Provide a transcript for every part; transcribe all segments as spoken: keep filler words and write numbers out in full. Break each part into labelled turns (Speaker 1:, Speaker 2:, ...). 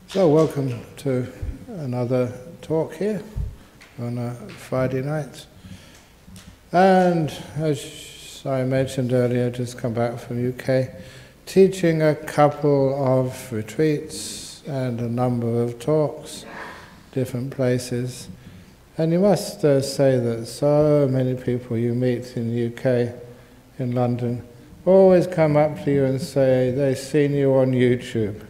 Speaker 1: So welcome to another talk here on a Friday night. And as I mentioned earlier, just come back from U K, teaching a couple of retreats and a number of talks, different places. And you must uh, say that so many people you meet in the U K, in London, always come up to you and say they've seen you on YouTube.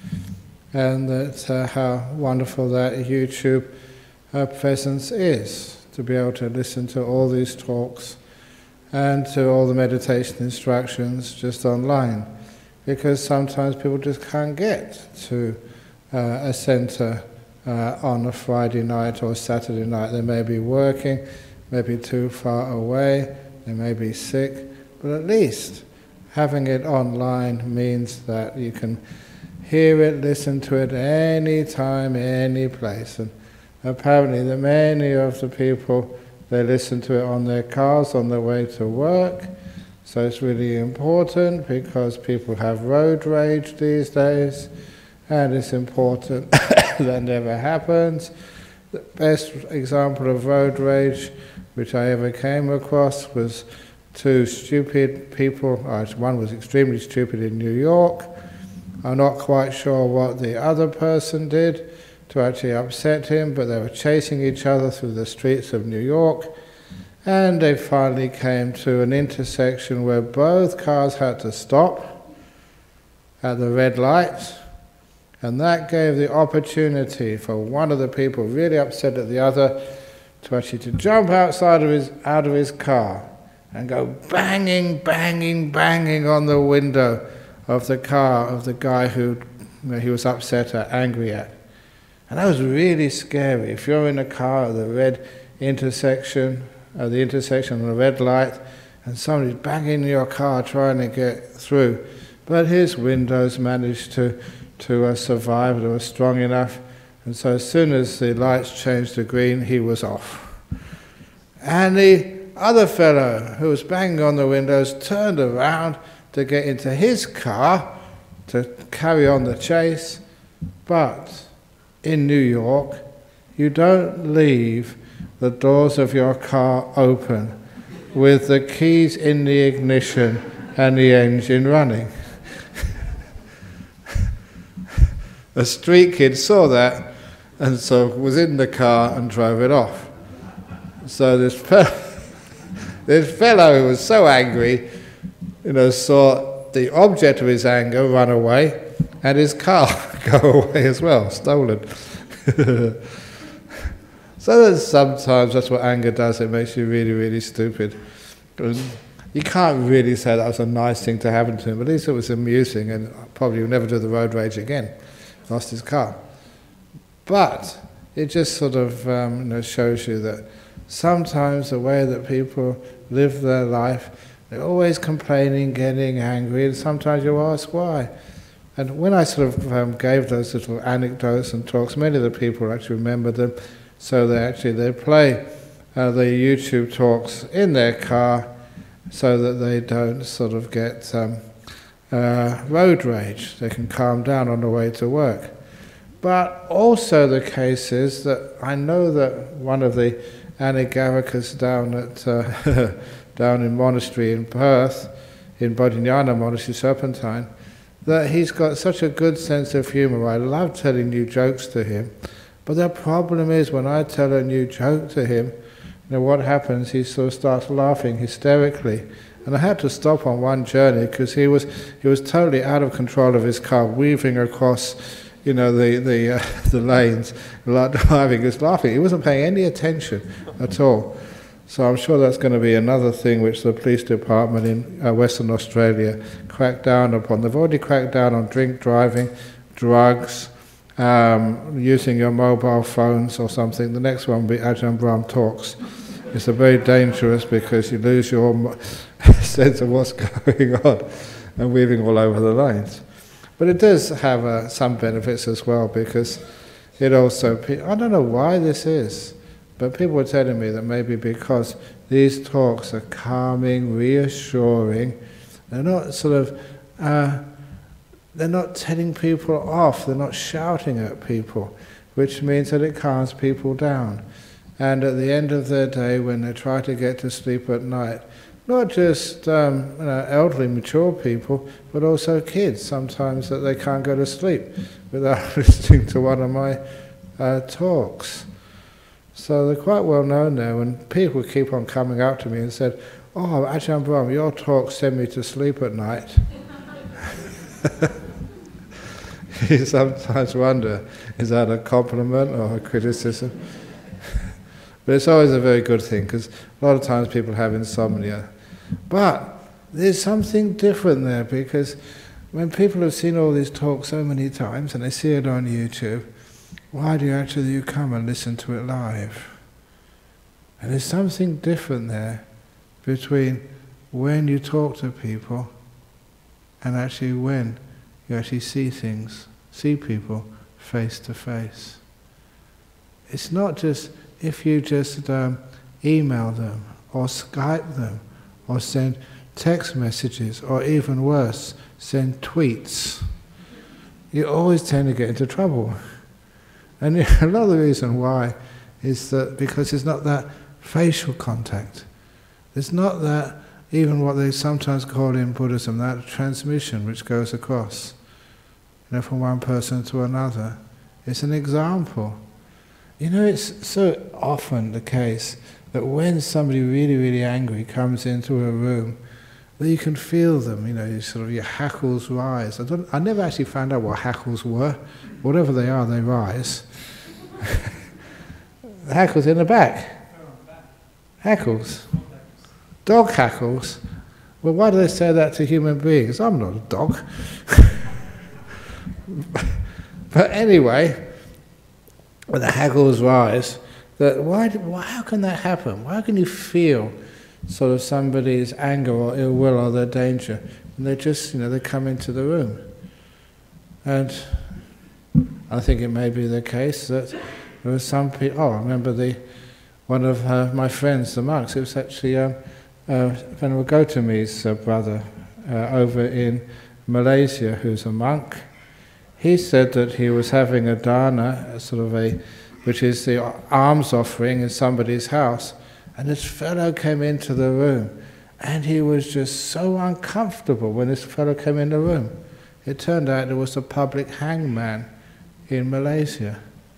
Speaker 1: And that uh, how wonderful that YouTube uh, presence is, to be able to listen to all these talks and to all the meditation instructions just online, because sometimes people just can't get to uh, a centre uh, on a Friday night or Saturday night. They may be working, maybe too far away, they may be sick, but at least having it online means that you can hear it, listen to it any time, any place. And apparently the many of the people, they listen to it on their cars on their way to work. So it's really important because people have road rage these days, and it's important that never happens. The best example of road rage which I ever came across was two stupid people. One was extremely stupid in New York. I'm not quite sure what the other person did to actually upset him, but they were chasing each other through the streets of New York, and they finally came to an intersection where both cars had to stop at the red light, and that gave the opportunity for one of the people really upset at the other to actually to jump outside of his, out of his car and go banging, banging, banging on the window of the car of the guy who you know, he was upset at, angry at. And that was really scary. If you're in a car at the red intersection, at the intersection of the red light, and somebody's banging your car trying to get through, but his windows managed to, to uh, survive, they were strong enough, and so as soon as the lights changed to green, he was off. And the other fellow who was banging on the windows turned around to get into his car to carry on the chase. But in New York, you don't leave the doors of your car open with the keys in the ignition and the engine running. A street kid saw that and so was in the car and drove it off. So this fellow, this fellow who was so angry, you know, saw the object of his anger run away and his car go away as well, stolen. So that sometimes that's what anger does, it makes you really, really stupid. You can't really say that was a nice thing to happen to him, but at least it was amusing, and probably he'll never do the road rage again. Lost his car. But it just sort of um, you know, shows you that sometimes the way that people live their life, they're always complaining, getting angry, and sometimes you ask why. And when I sort of um, gave those little anecdotes and talks, many of the people actually remembered them, so they actually they play uh, the YouTube talks in their car so that they don't sort of get um, uh, road rage. They can calm down on the way to work. But also the case is that I know that one of the Anagarikas down at uh, down in monastery in Perth, in Bodhinyana Monastery, Serpentine, that he's got such a good sense of humour. I love telling new jokes to him, but the problem is when I tell a new joke to him, you know what happens, he sort of starts laughing hysterically. And I had to stop on one journey because he was he was totally out of control of his car, weaving across, you know, the the uh, the lanes, like driving, just laughing. He wasn't paying any attention at all. So I'm sure that's going to be another thing which the police department in uh, Western Australia crack down upon. They've already cracked down on drink driving, drugs, um, using your mobile phones or something. The next one will be Ajahn Brahm talks. It's a very dangerous because you lose your sense of what's going on and weaving all over the lanes. But it does have uh, some benefits as well, because it also, I don't know why this is, but people were telling me that maybe because these talks are calming, reassuring, they're not sort of uh, they're not telling people off, they're not shouting at people, which means that it calms people down. And at the end of their day, when they try to get to sleep at night, not just um, you know, elderly, mature people, but also kids, sometimes that they can't go to sleep without listening to one of my uh, talks. So they're quite well known now, and people keep on coming up to me and said, "Oh, Ajahn Brahm, your talks send me to sleep at night." You sometimes wonder, is that a compliment or a criticism? But it's always a very good thing, because a lot of times people have insomnia. But there's something different there, because when people have seen all these talks so many times and they see it on YouTube, why do you actually you come and listen to it live? And there's something different there between when you talk to people and actually when you actually see things, see people face to face. It's not just if you just um, email them or Skype them or send text messages or even worse, send tweets. You always tend to get into trouble. And another reason why is that because it's not that facial contact. It's not that, even what they sometimes call in Buddhism, that transmission which goes across, you know, from one person to another. It's an example. You know, it's so often the case that when somebody really, really angry comes into a room, that you can feel them, you know, you sort of your hackles rise. I, don't, I never actually found out what hackles were. Whatever they are, they rise. The hackles in the back. Hackles. Dog hackles. Well, why do they say that to human beings? I'm not a dog. But anyway, when the hackles rise, that why, why? How can that happen? Why can you feel sort of somebody's anger or ill will or their danger, and they just, you know, they come into the room? And I think it may be the case that there were some people. Oh, I remember the one of uh, my friends, the monks. It was actually um, uh, Venerable Gotami's uh, brother uh, over in Malaysia, who's a monk. He said that he was having a dana, a sort of a, which is the alms offering in somebody's house, and this fellow came into the room, and he was just so uncomfortable when this fellow came in the room. It turned out it was a public hangman in Malaysia.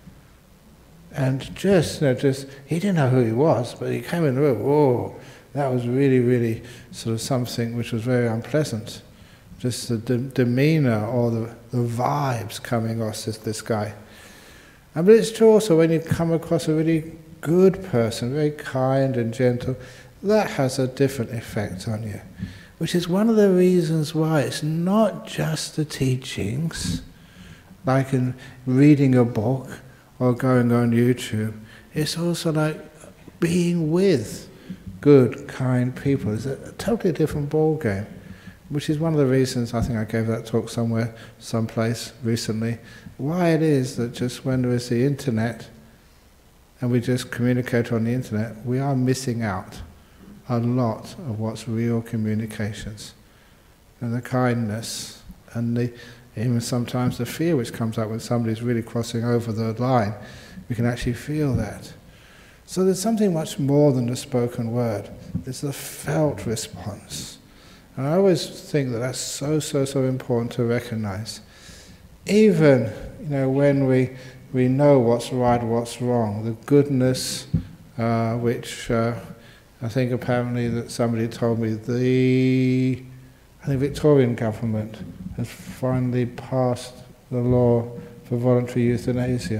Speaker 1: And just, you know, just, he didn't know who he was, but he came in the room, oh, that was really, really sort of something which was very unpleasant. Just the de demeanour or the, the vibes coming off this, this guy. And, but it's true also when you come across a really good person, very kind and gentle, that has a different effect on you. Which is one of the reasons why it's not just the teachings, like in reading a book or going on YouTube. It's also like being with good, kind people. It's a totally different ball game. Which is one of the reasons, I think I gave that talk somewhere, someplace recently, why it is that just when there is the internet and we just communicate on the internet, we are missing out a lot of what's real communications. And the kindness and the, even sometimes the fear which comes up when somebody's really crossing over the line, we can actually feel that. So there's something much more than the spoken word. There's the felt response. And I always think that that's so, so, so important to recognize. Even, you know, when we, we know what's right, what's wrong, the goodness uh, which uh, I think apparently that somebody told me the, I think Victorian government has finally passed the law for voluntary euthanasia.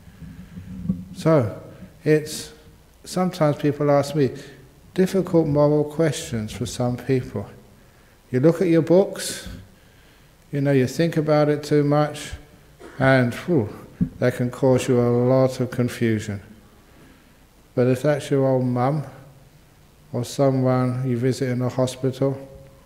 Speaker 1: So, it's, sometimes people ask me difficult moral questions for some people. You look at your books, you know, you think about it too much, and whew, that can cause you a lot of confusion. But if that's your old mum, or someone you visit in a hospital,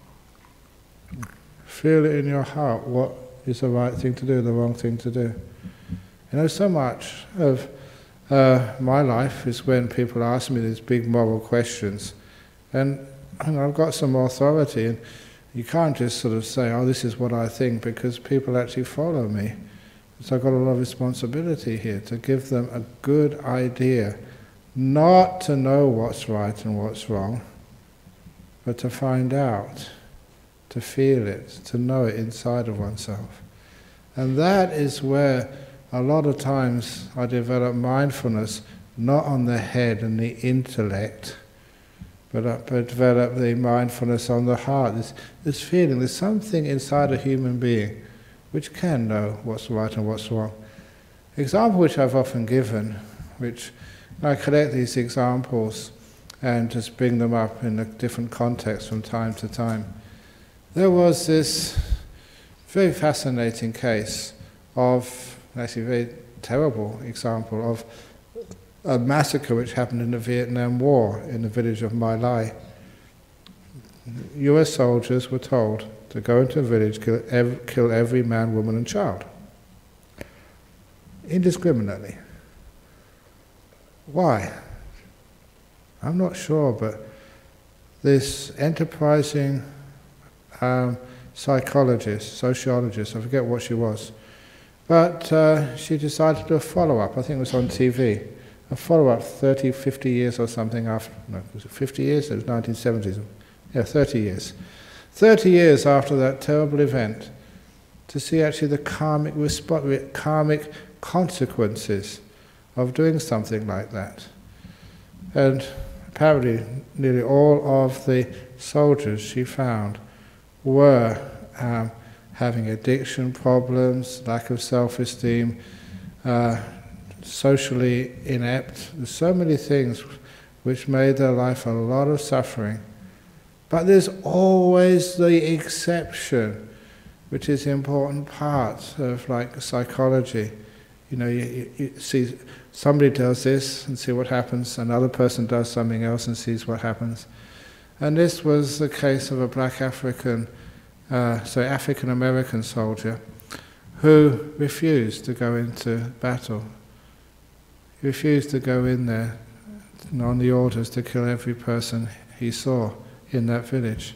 Speaker 1: feel it in your heart what is the right thing to do, the wrong thing to do. You know, so much of uh, my life is when people ask me these big moral questions, and, and I've got some authority, and You can't just sort of say, oh, this is what I think, because people actually follow me. So I've got a lot of responsibility here to give them a good idea, not to know what's right and what's wrong, but to find out, to feel it, to know it inside of oneself. And that is where a lot of times I develop mindfulness, not on the head and the intellect, but I develop the mindfulness on the heart. This, this feeling, there's something inside a human being which can know what's right and what's wrong. Example which I've often given, which I collect these examples and just bring them up in a different context from time to time. There was this very fascinating case of, actually a very terrible example of a massacre which happened in the Vietnam War in the village of My Lai. U S soldiers were told to go into a village, kill every, kill every man, woman and child, indiscriminately. Why? I'm not sure, but this enterprising um, psychologist, sociologist, I forget what she was, but uh, she decided to do a follow-up, I think it was on T V, a follow-up thirty, fifty years or something after, no, was it fifty years? It was nineteen seventies, yeah, thirty years. thirty years after that terrible event, to see actually the karmic, resp- karmic consequences of doing something like that. And apparently nearly all of the soldiers she found were um, having addiction problems, lack of self-esteem, uh, socially inept. There's so many things which made their life a lot of suffering. But there's always the exception, which is an important part of like psychology. You know, you, you, you see somebody does this and see what happens, another person does something else and sees what happens. And this was the case of a black African, uh, so African American soldier who refused to go into battle. He refused to go in there on the orders to kill every person he saw in that village.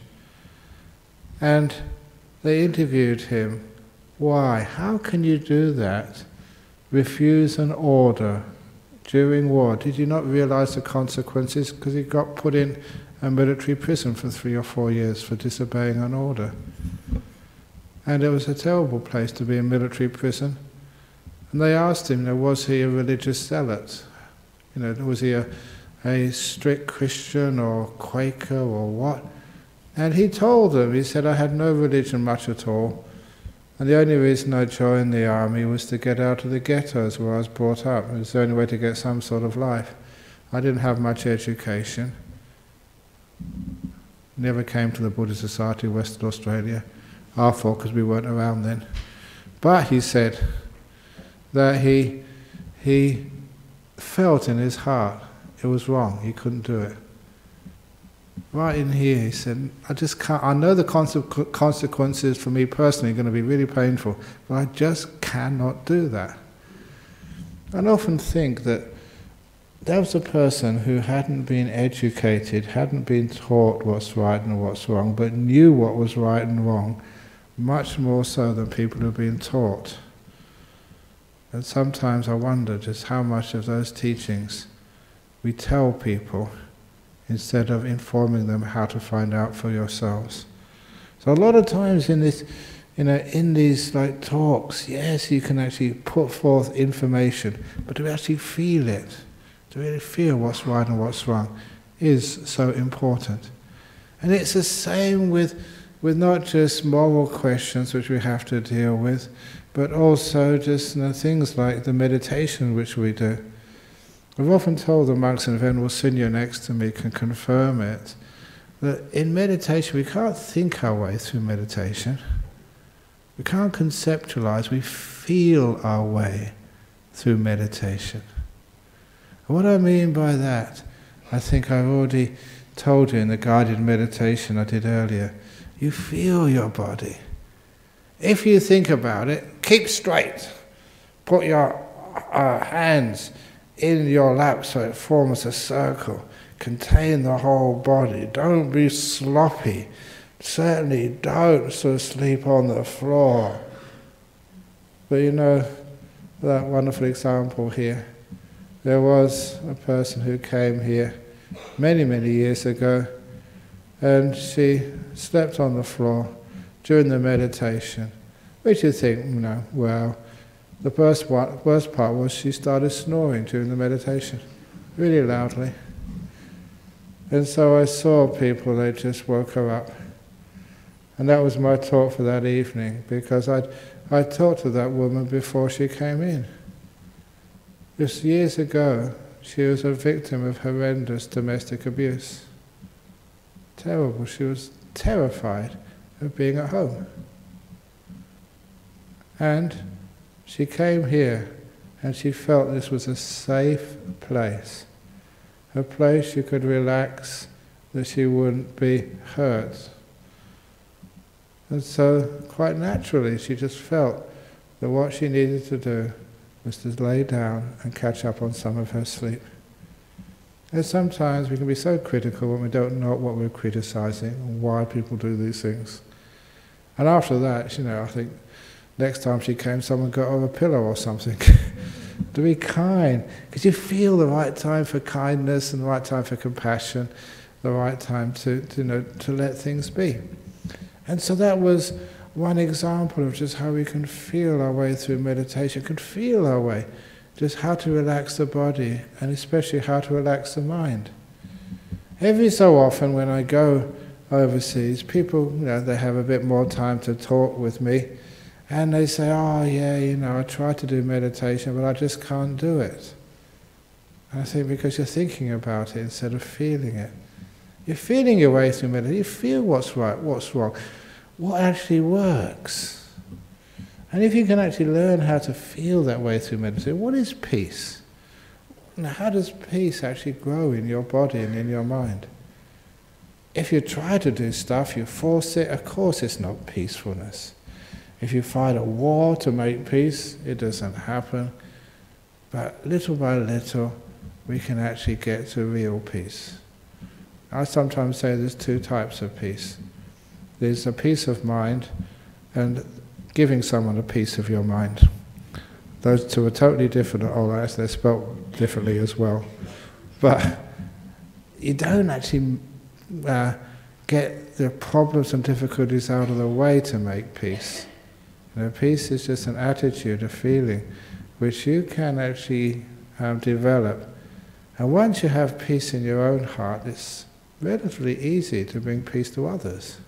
Speaker 1: And they interviewed him. Why? How can you do that? Refuse an order during war. Did you not realize the consequences? Because he got put in a military prison for three or four years for disobeying an order. And it was a terrible place to be in military prison. And they asked him, you know, was he a religious zealot? You know, was he a, a strict Christian or Quaker or what? And he told them, he said, I had no religion much at all. And the only reason I joined the army was to get out of the ghettos where I was brought up. It was the only way to get some sort of life. I didn't have much education. Never came to the Buddhist Society of Western Australia. Our fault, because we weren't around then. But he said that he, he felt in his heart it was wrong, he couldn't do it. Right in here, he said, I just can't, I know the conse- consequences for me personally are going to be really painful, but I just cannot do that. I often think that there was a person who hadn't been educated, hadn't been taught what's right and what's wrong, but knew what was right and wrong, much more so than people who've been taught. And sometimes I wonder just how much of those teachings we tell people instead of informing them how to find out for yourselves. So a lot of times in this, you know, in these like talks, yes, you can actually put forth information, but to actually feel it, to really feel what's right and what's wrong, is so important. And it's the same with with not just moral questions which we have to deal with, but also just, you know, things like the meditation which we do. I've often told the monks, and Venerable Sunya next to me can confirm it, that in meditation we can't think our way through meditation. We can't conceptualize, we feel our way through meditation. And what I mean by that, I think I've already told you in the guided meditation I did earlier. You feel your body. If you think about it, keep straight. Put your uh, hands in your lap so it forms a circle. Contain the whole body. Don't be sloppy. certainly don't sort of sleep on the floor. But you know, that wonderful example here, there was a person who came here many, many years ago, and she slept on the floor during the meditation, which you think, you know, well, the worst, one, worst part was she started snoring during the meditation, really loudly. And so I saw people, they just woke her up. And that was my talk for that evening, because I'd, I talked to that woman before she came in. Just years ago, she was a victim of horrendous domestic abuse. Terrible. She was terrified of being at home. And she came here, and she felt this was a safe place. A place she could relax, that she wouldn't be hurt. And so, quite naturally, she just felt that what she needed to do was to lay down and catch up on some of her sleep. And sometimes we can be so critical when we don't know what we're criticizing and why people do these things. And after that, you know, I think next time she came, someone got her a pillow or something. To be kind, because you feel the right time for kindness and the right time for compassion, the right time to, to, you know, to let things be. And so that was one example of just how we can feel our way through meditation, can feel our way, just how to relax the body, and especially how to relax the mind. Every so often when I go overseas, people, you know, they have a bit more time to talk with me, and they say, oh yeah, you know, I try to do meditation, but I just can't do it. And I think because you're thinking about it instead of feeling it. You're feeling your way through meditation, you feel what's right, what's wrong, what actually works. And if you can actually learn how to feel that way through meditation, what is peace? Now, how does peace actually grow in your body and in your mind? If you try to do stuff, you force it, of course it's not peacefulness. If you fight a war to make peace, it doesn't happen. But little by little, we can actually get to real peace. I sometimes say there's two types of peace. There's a peace of mind and giving someone a piece of your mind. Those two are totally different. Oh, actually, they're spelt differently as well. But you don't actually uh, get the problems and difficulties out of the way to make peace. You know, peace is just an attitude, a feeling, which you can actually um, develop. And once you have peace in your own heart, it's relatively easy to bring peace to others.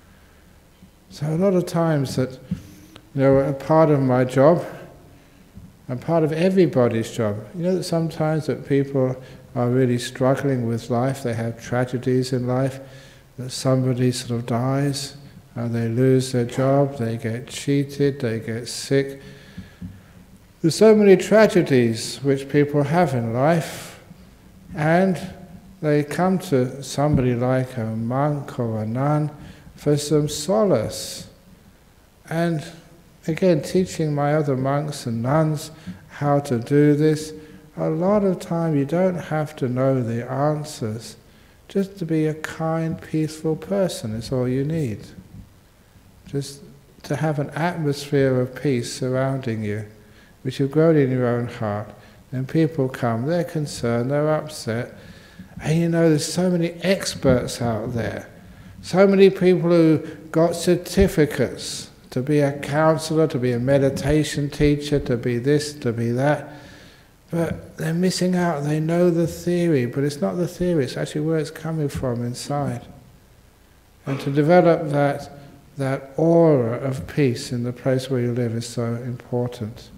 Speaker 1: So a lot of times that, you know, a part of my job, and part of everybody's job, you know that sometimes that people are really struggling with life, they have tragedies in life, that somebody sort of dies, and they lose their job, they get cheated, they get sick. There's so many tragedies which people have in life, and they come to somebody like a monk or a nun for some solace. And again, teaching my other monks and nuns how to do this, a lot of time you don't have to know the answers. Just to be a kind, peaceful person is all you need. Just to have an atmosphere of peace surrounding you, which you've grown in your own heart. And people come, they're concerned, they're upset. And you know, there's so many experts out there. So many people who got certificates to be a counselor, to be a meditation teacher, to be this, to be that. But they're missing out. They know the theory, but it's not the theory, it's actually where it's coming from inside. And to develop that, that aura of peace in the place where you live is so important.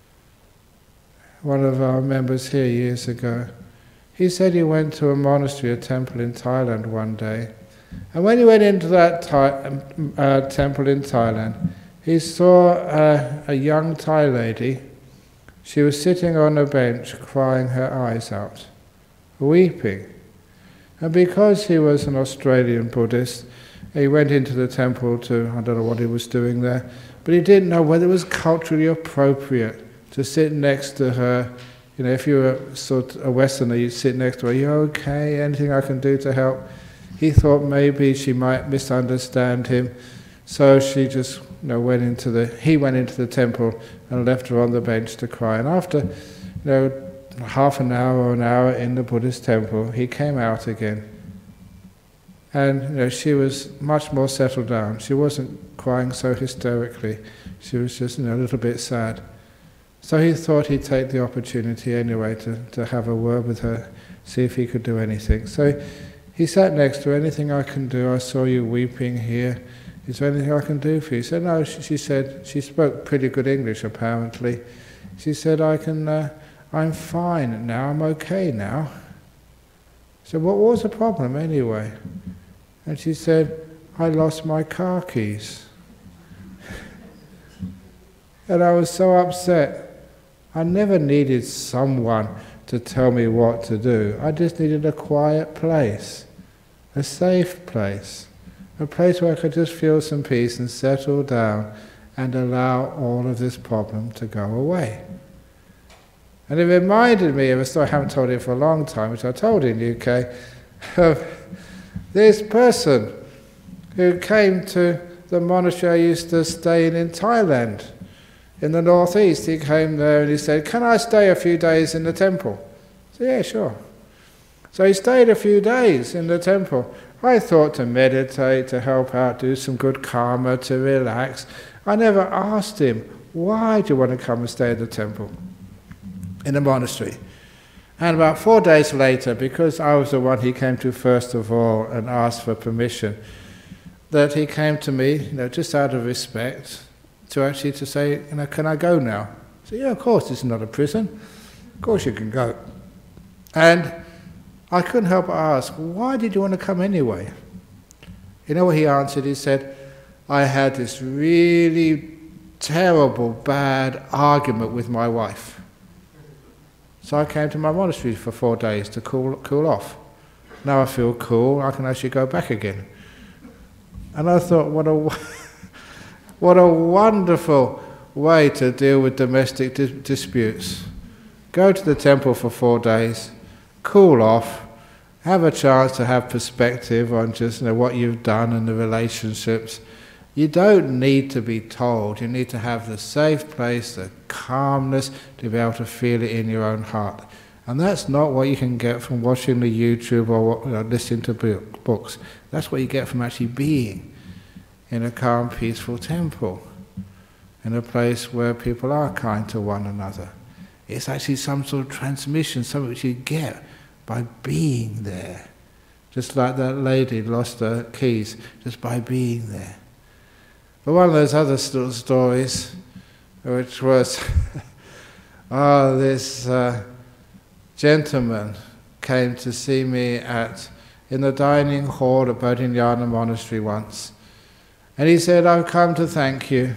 Speaker 1: One of our members here years ago, he said he went to a monastery, a temple in Thailand one day. And when he went into that Thai, uh, temple in Thailand, he saw uh, a young Thai lady. She was sitting on a bench crying her eyes out, weeping. And because he was an Australian Buddhist, he went into the temple to, I don't know what he was doing there, but he didn't know whether it was culturally appropriate to sit next to her. You know, if you were sort of a Westerner, you'd sit next to her, are you okay? Anything I can do to help? he thought maybe she might misunderstand him, so she just you know, went into the, he went into the temple and left her on the bench to cry. And after you know, half an hour or an hour in the Buddhist temple, he came out again. And you know, she was much more settled down. She wasn't crying so hysterically. She was just you know, a little bit sad. So he thought he'd take the opportunity anyway to, to have a word with her, see if he could do anything. So he sat next to her. Anything I can do? I saw you weeping here. Is there anything I can do for you? He said, no, she, she said, she spoke pretty good English apparently. She said, I can, uh, I'm fine now, I'm okay now. So what was the problem anyway? And she said, I lost my car keys. And I was so upset. I never needed someone to tell me what to do. I just needed a quiet place, a safe place, a place where I could just feel some peace and settle down and allow all of this problem to go away. And it reminded me of a story I haven't told it for a long time, which I told in the U K, of this person who came to the monastery I used to stay in in Thailand. In the northeast, he came there and he said, can I stay a few days in the temple? I said, yeah, sure. So he stayed a few days in the temple. I thought to meditate, to help out, do some good karma, to relax. I never asked him, why do you want to come and stay in the temple, in the monastery? And about four days later, because I was the one he came to first of all and asked for permission, that he came to me, you know, just out of respect, to actually to say, you know, can I go now? I said, yeah, of course, this is not a prison. Of course you can go. And I couldn't help but ask, why did you want to come anyway? You know what he answered? He said, I had this really terrible, bad argument with my wife. So I came to my monastery for four days to cool, cool off. Now I feel cool, I can actually go back again. And I thought, what a... What a wonderful way to deal with domestic dis disputes. Go to the temple for four days, cool off, have a chance to have perspective on just you know, what you've done and the relationships. You don't need to be told. You need to have the safe place, the calmness, to be able to feel it in your own heart. And that's not what you can get from watching the YouTube or you know, listening to book, books. That's what you get from actually being in a calm, peaceful temple, in a place where people are kind to one another. It's actually some sort of transmission, something which you get by being there. Just like that lady lost her keys, just by being there. But one of those other st stories, which was, oh, this uh, gentleman came to see me at, in the dining hall at Bodhinyana Monastery once. And he said, I've come to thank you.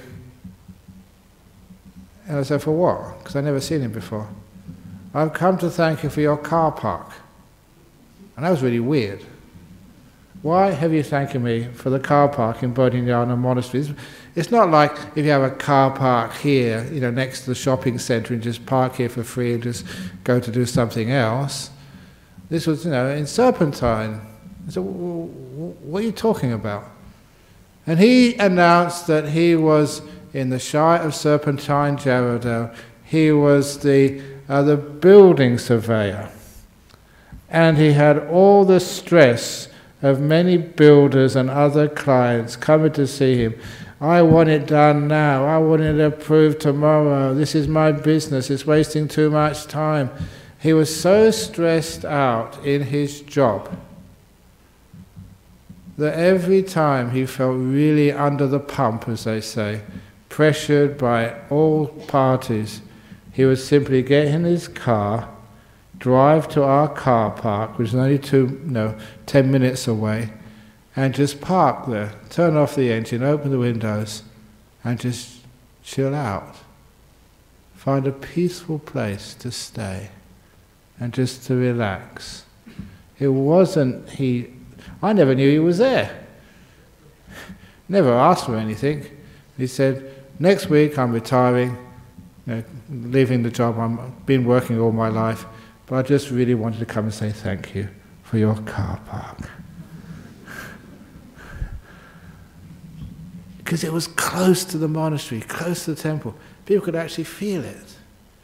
Speaker 1: And I said, for what? Because I'd never seen him before. I've come to thank you for your car park. And that was really weird. Why have you thanking me for the car park in Bodhinyana Monastery? It's not like if you have a car park here, you know, next to the shopping centre and just park here for free and just go to do something else. This was, you know, in Serpentine. I said, what are you talking about? And he announced that he was in the Shire of Serpentine, Jarrahdale. He was the, uh, the building surveyor. And he had all the stress of many builders and other clients coming to see him. I want it done now. I want it approved tomorrow. This is my business. It's wasting too much time. He was so stressed out in his job that every time he felt really under the pump, as they say, pressured by all parties, he would simply get in his car, drive to our car park, which is only two, no, ten minutes away, and just park there, turn off the engine, open the windows, and just chill out. Find a peaceful place to stay, and just to relax. It wasn't he... I never knew he was there. Never asked for anything. He said, next week I'm retiring, you know, leaving the job. I've been working all my life, but I just really wanted to come and say thank you for your car park. because it was close to the monastery, close to the temple. People could actually feel it.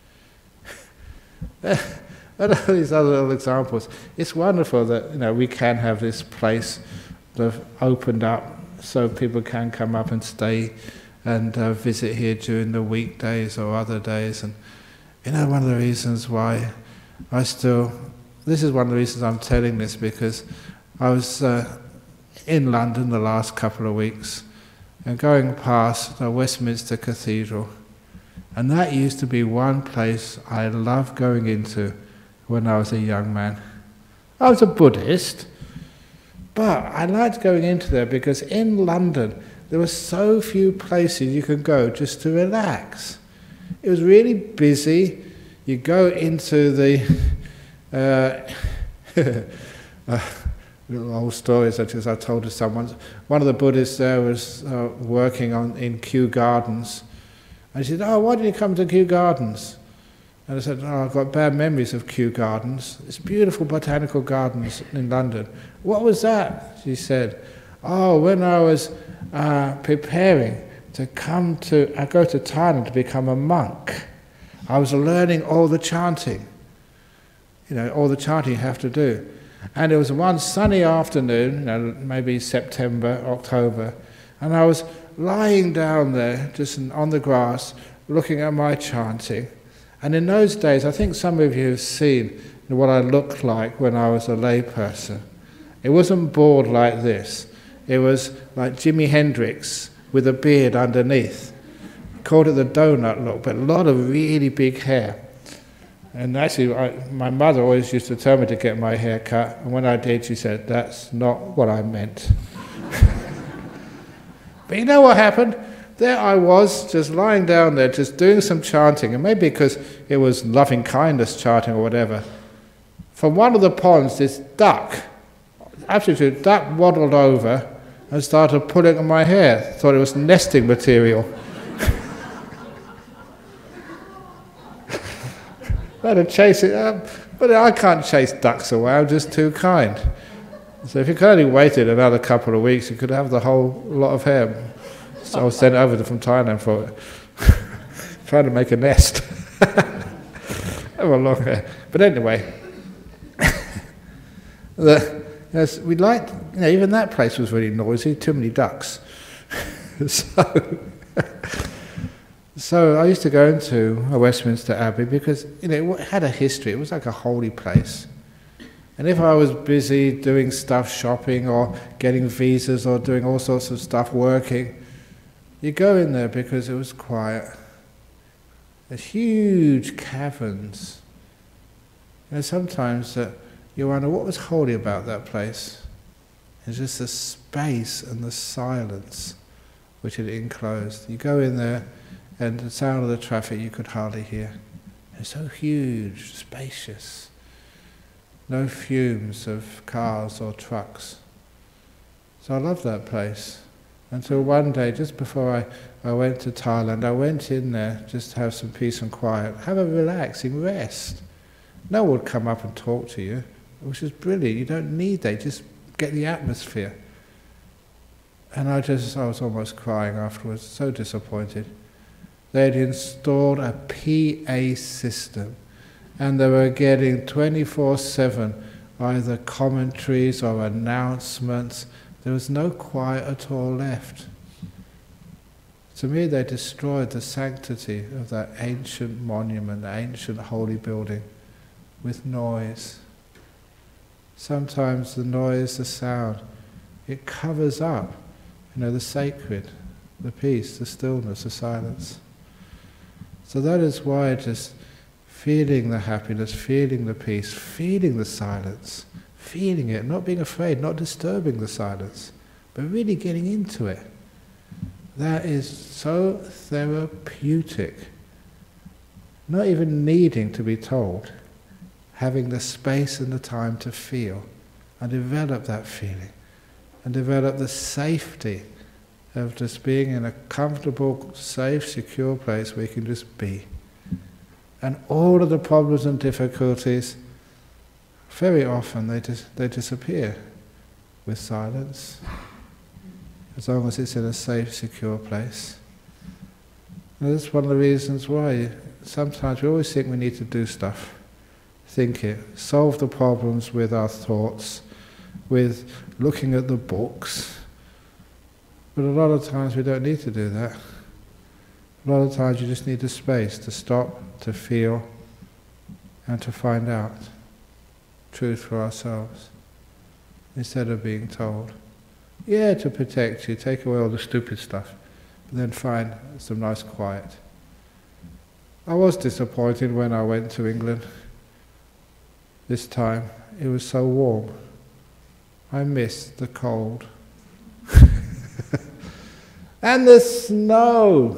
Speaker 1: And all these other little examples. It's wonderful that, you know, we can have this place that opened up so people can come up and stay and uh, visit here during the weekdays or other days. And you know, one of the reasons why I still, this is one of the reasons I'm telling this, because I was uh, in London the last couple of weeks and going past the Westminster Cathedral, and that used to be one place I loved going into when I was a young man. I was a Buddhist, but I liked going into there because in London there were so few places you could go just to relax. It was really busy. You go into the uh, uh, little old stories such as I told to someone. One of the Buddhists there was uh, working on in Kew Gardens, and she said, "Oh, why did you come to Kew Gardens?" And I said, "Oh, I've got bad memories of Kew Gardens. It's beautiful botanical gardens in London." "What was that?" She said, "Oh, when I was uh, preparing to come to, I go to Thailand to become a monk, I was learning all the chanting. You know, all the chanting you have to do. And it was one sunny afternoon, you know, maybe September, October, and I was lying down there, just on the grass, looking at my chanting. And in those days, I think some of you have seen what I looked like when I was a layperson. It wasn't bald like this. It was like Jimi Hendrix with a beard underneath. I called it the donut look, but a lot of really big hair. And actually, I, my mother always used to tell me to get my hair cut, and when I did, she said, "That's not what I meant." But you know what happened? There I was, just lying down there, just doing some chanting, and maybe because it was loving kindness chanting or whatever. From one of the ponds, this duck, absolutely duck, waddled over and started pulling at my hair. Thought it was nesting material. I had to chase it up, but I can't chase ducks away. I'm just too kind. So if you could only waited another couple of weeks, you could have the whole lot of hair. So I was sent over to, from Thailand for it. Trying to make a nest. Have a long hair. But anyway, the, yes, we liked, you know, even that place was really noisy, too many ducks. so, so I used to go into a Westminster Abbey because, you know, it had a history. It was like a holy place. And if I was busy doing stuff, shopping or getting visas or doing all sorts of stuff, working, you go in there because it was quiet. There's huge caverns. And sometimes uh, you wonder what was holy about that place. It's just the space and the silence which it enclosed. You go in there and the sound of the traffic you could hardly hear. It's so huge, spacious. No fumes of cars or trucks. So I love that place. Until one day, just before I, I went to Thailand, I went in there just to have some peace and quiet, have a relaxing rest. No one would come up and talk to you, which is brilliant. You don't need that, just get the atmosphere. And I just, I was almost crying afterwards, so disappointed. They had installed a P A system, and they were getting twenty-four seven either commentaries or announcements. There was no quiet at all left. To me, they destroyed the sanctity of that ancient monument, the ancient holy building, with noise. Sometimes the noise, the sound, it covers up, you know, the sacred, the peace, the stillness, the silence. So that is why just feeling the happiness, feeling the peace, feeling the silence, feeling it, not being afraid, not disturbing the silence, but really getting into it. That is so therapeutic. Not even needing to be told, having the space and the time to feel and develop that feeling and develop the safety of just being in a comfortable, safe, secure place where you can just be. And all of the problems and difficulties, very often they dis they disappear with silence. as long as it's in a safe, secure place. And that's one of the reasons why sometimes we always think we need to do stuff. Think it. Solve the problems with our thoughts, with looking at the books. But a lot of times we don't need to do that. A lot of times you just need the space to stop, to feel, and to find out truth for ourselves, instead of being told. Yeah, to protect you, take away all the stupid stuff, but then find some nice quiet. I was disappointed when I went to England this time. It was so warm. I missed the cold. And the snow.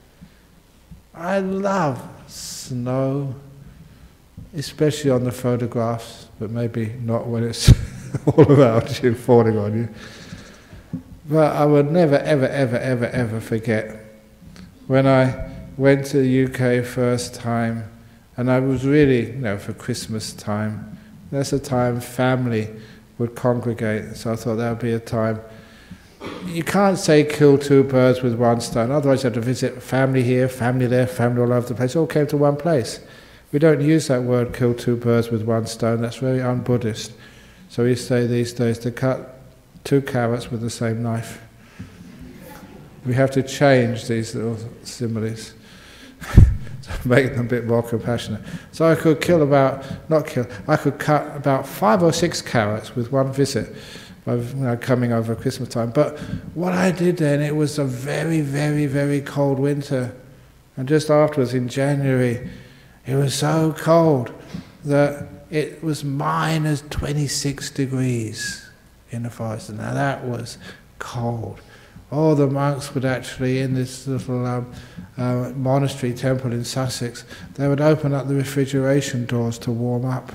Speaker 1: I love snow, especially on the photographs, but maybe not when it's all around you, falling on you. But I would never, ever, ever, ever, ever forget when I went to the U K first time, and I was really, you know, for Christmas time, that's a time family would congregate, so I thought that would be a time. You can't say kill two birds with one stone, otherwise you have to visit family here, family there, family all over the place, all came to one place. We don't use that word, kill two birds with one stone, that's very un-Buddhist. So we say these days to cut two carrots with the same knife. We have to change these little similes to make them a bit more compassionate. So I could kill about, not kill, I could cut about five or six carrots with one visit by, you know, coming over Christmas time. But what I did then, it was a very, very, very cold winter. And just afterwards, in January, it was so cold that it was minus twenty-six degrees in the forest. Now that was cold. All the monks would actually, in this little um, uh, monastery temple in Sussex, they would open up the refrigeration doors to warm up.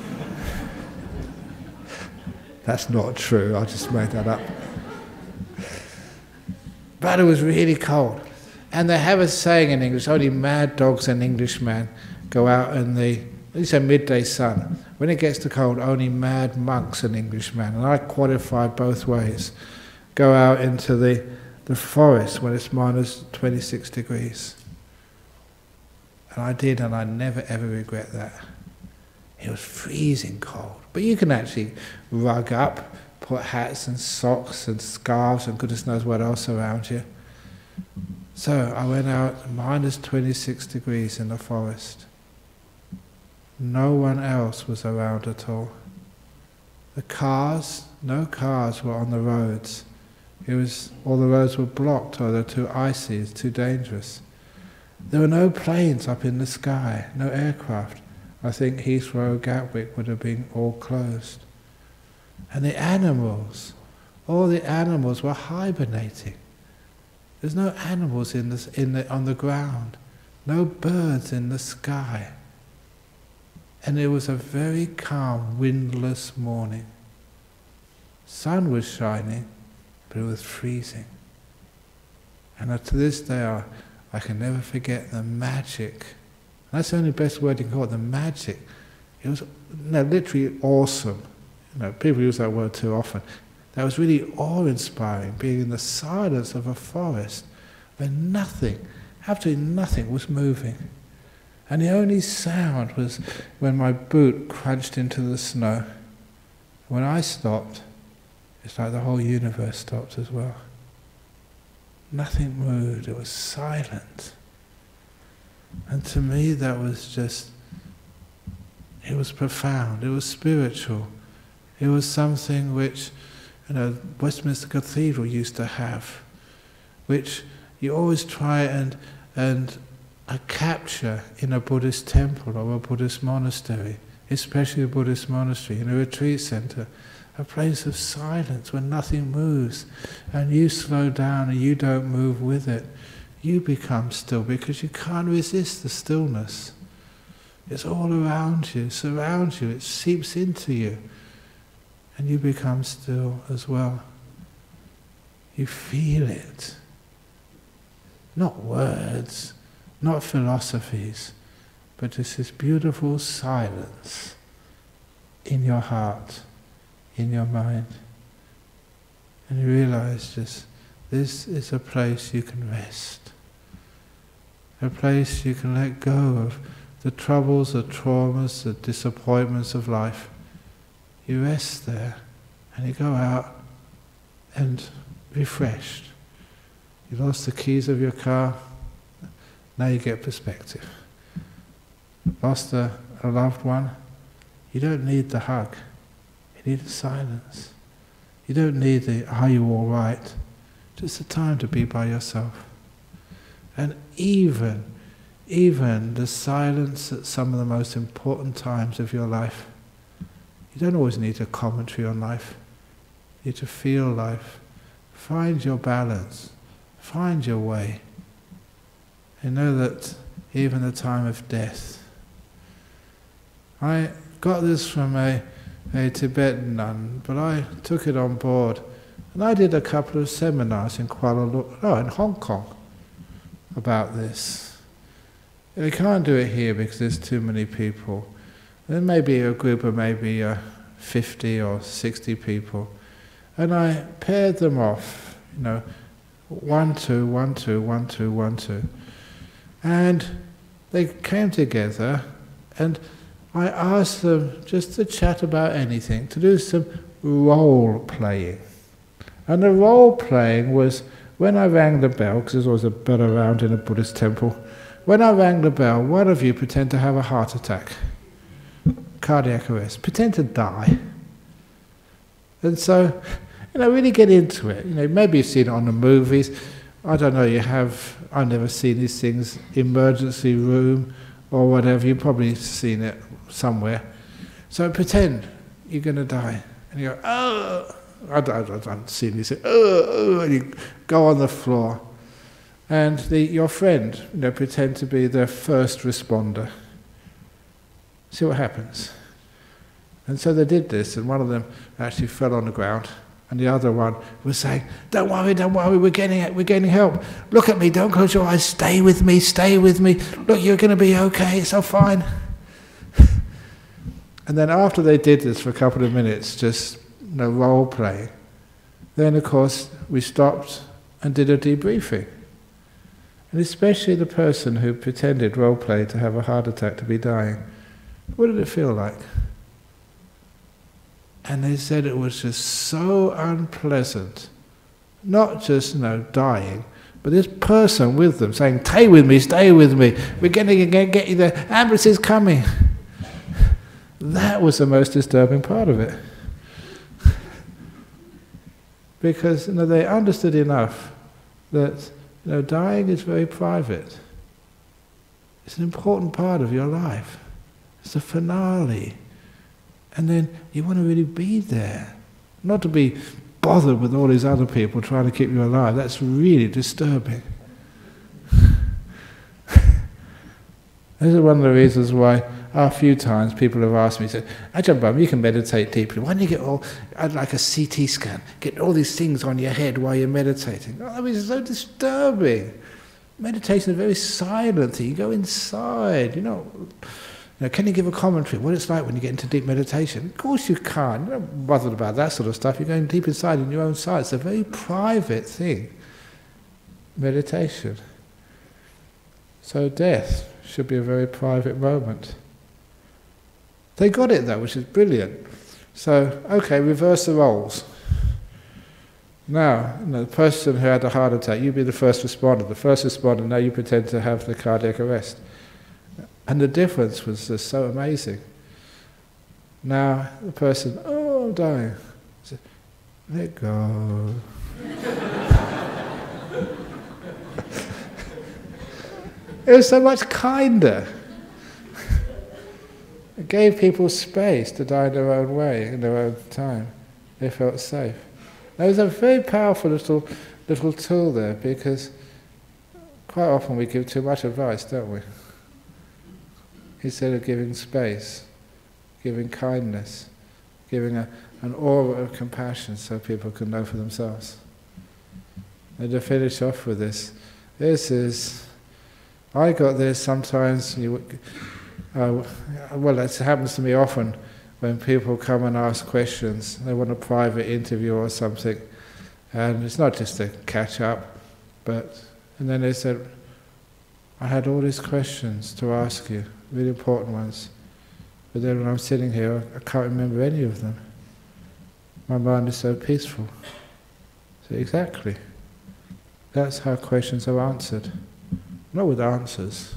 Speaker 1: That's not true, I just made that up. But it was really cold. And they have a saying in English, only mad dogs and Englishmen go out in the, it's a midday sun. When it gets too cold, only mad monks and Englishmen, and I qualified both ways, go out into the, the forest when it's minus twenty-six degrees. And I did, and I never ever regret that. It was freezing cold. But you can actually rug up, put hats and socks and scarves and goodness knows what else around you. So I went out minus twenty-six degrees in the forest. No one else was around at all. The cars, no cars were on the roads. It was, all the roads were blocked, or they were too icy, it's too dangerous. There were no planes up in the sky, no aircraft. I think Heathrow, Gatwick would have been all closed. And the animals, all the animals were hibernating. There's no animals in the, in the, on the ground, no birds in the sky. And it was a very calm, windless morning. Sun was shining, but it was freezing. And to this day, I, I can never forget the magic. That's the only best word you can call it, the magic. It was no, literally awesome. You know, people use that word too often. That was really awe-inspiring, being in the silence of a forest where nothing, absolutely nothing was moving. And the only sound was when my boot crunched into the snow. When I stopped, it's like the whole universe stopped as well. Nothing moved, it was silent. And to me that was just, it was profound, it was spiritual. It was something which, you know, Westminster Cathedral used to have, which you always try and, and uh, capture in a Buddhist temple or a Buddhist monastery, especially a Buddhist monastery, in a retreat center, a place of silence where nothing moves, and you slow down and you don't move with it. You become still because you can't resist the stillness. It's all around you, surrounds you, it seeps into you, and you become still as well. You feel it. Not words, not philosophies, but just this beautiful silence in your heart, in your mind. And you realize just this is a place you can rest. A place you can let go of the troubles, the traumas, the disappointments of life. You rest there and you go out and refreshed. You lost the keys of your car, now you get perspective. Lost a, a loved one, you don't need the hug, you need the silence. You don't need the, are you all right? Just the time to be by yourself. And even, even the silence at some of the most important times of your life, you don't always need a commentary on life. You need to feel life. Find your balance. Find your way. And know that even the time of death. I got this from a, a Tibetan nun, but I took it on board. And I did a couple of seminars in Kuala Lumpur, no, in Hong Kong, about this. We can't do it here because there's too many people. There may be a group of maybe uh, fifty or sixty people. And I paired them off, you know, one, two, one, two, one, two, one, two. And they came together and I asked them just to chat about anything, to do some role playing. And the role playing was, when I rang the bell, because there's always a bell around in a Buddhist temple, when I rang the bell, one of you pretend to have a heart attack, cardiac arrest, pretend to die. And so, you know, really get into it. You know, maybe you've seen it on the movies. I don't know, you have, I've never seen these things, emergency room or whatever, you've probably seen it somewhere. So pretend you're going to die. And you go, oh, I don't, I don't see you say, oh, oh, and you go on the floor. And the, your friend, you know, pretend to be the first responder. See what happens. And so they did this, and one of them actually fell on the ground, and the other one was saying, don't worry, don't worry, we're getting, we're getting help. Look at me, don't close your eyes, stay with me, stay with me. Look, you're going to be okay, it's all fine. And then after they did this for a couple of minutes, just you know, role play, then of course we stopped and did a debriefing. And especially the person who pretended role play to have a heart attack, to be dying, what did it feel like? And they said it was just so unpleasant, not just you know dying, but this person with them saying, stay with me, stay with me, we're going to get you there, ambulance is coming. That was the most disturbing part of it. Because you know, they understood enough that you know, dying is very private. It's an important part of your life. It's the finale. And then you want to really be there. Not to be bothered with all these other people trying to keep you alive. That's really disturbing. This is one of the reasons why a few times people have asked me, said, Ajahn Brahm, you can meditate deeply. Why don't you get all, I'd like a C T scan, get all these things on your head while you're meditating? Oh, that is so disturbing. Meditation is a very silent thing. You go inside, you know. Now, can you give a commentary, what it's like when you get into deep meditation? Of course you can't. You're not bothered about that sort of stuff. You're going deep inside in your own side. It's a very private thing, meditation. So death should be a very private moment. They got it though, which is brilliant. So, okay, reverse the roles. Now, you know, the person who had a heart attack, you be the first responder. The first responder, now you pretend to have the cardiac arrest. And the difference was just so amazing. Now the person, oh, I'm dying. Said, let go. It was so much kinder. It gave people space to die in their own way, in their own time. They felt safe. There was a very powerful little, little tool there, because quite often we give too much advice, don't we? Instead of giving space, giving kindness, giving a, an aura of compassion so people can know for themselves. And to finish off with this, this is, I got this sometimes, you, uh, well it happens to me often when people come and ask questions, they want a private interview or something, And it's not just to catch up, but, and then they said, I had all these questions to ask you, really important ones, but then when I'm sitting here, I can't remember any of them. My mind is so peaceful. So exactly, that's how questions are answered, not with answers.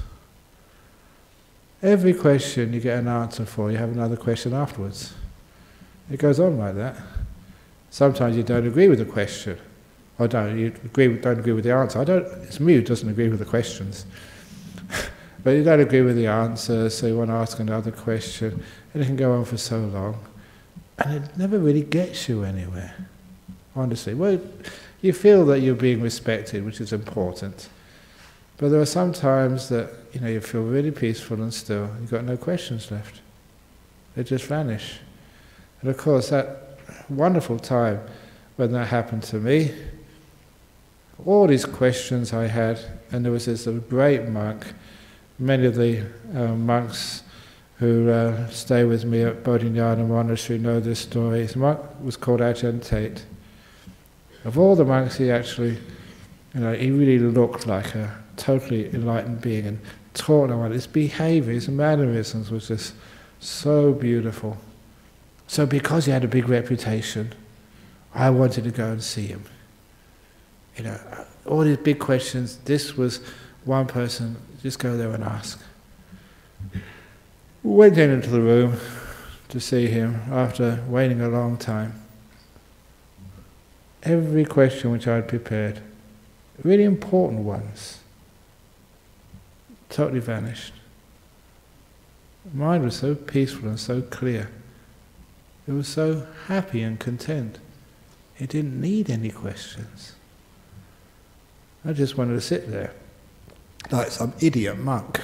Speaker 1: Every question you get an answer for, you have another question afterwards. It goes on like that. Sometimes you don't agree with the question, or don't you agree with, don't agree with the answer. I don't. It's me who doesn't agree with the questions, but you don't agree with the answer, so you want to ask another question, and it can go on for so long, and it never really gets you anywhere. Honestly, well, you feel that you're being respected, which is important. But there are some times that, you know, you feel really peaceful and still, you've got no questions left. They just vanish. And of course, that wonderful time when that happened to me, all these questions I had, and there was this great monk, many of the uh, monks who uh, stay with me at Bodhinyana Monastery know this story. His monk was called Ajahn Tate. Of all the monks, he actually, you know, he really looked like a totally enlightened being and taught them. His behaviour, his mannerisms was just so beautiful. So because he had a big reputation, I wanted to go and see him. You know, all these big questions, this was one person, just go there and ask. Went in into the room to see him after waiting a long time. Every question which I had prepared, really important ones, totally vanished. Mind was so peaceful and so clear. It was so happy and content. It didn't need any questions. I just wanted to sit there, like some idiot monk.